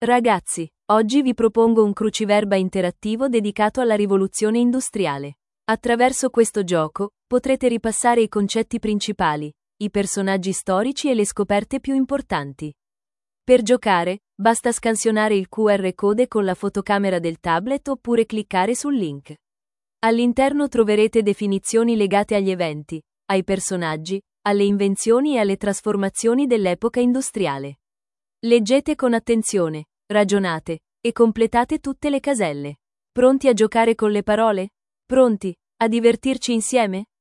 Ragazzi, oggi vi propongo un cruciverba interattivo dedicato alla rivoluzione industriale. Attraverso questo gioco, potrete ripassare i concetti principali, i personaggi storici e le scoperte più importanti. Per giocare, basta scansionare il QR code con la fotocamera del tablet oppure cliccare sul link. All'interno troverete definizioni legate agli eventi, ai personaggi, alle invenzioni e alle trasformazioni dell'epoca industriale. Leggete con attenzione, ragionate, e completate tutte le caselle. Pronti a giocare con le parole? Pronti a divertirci insieme?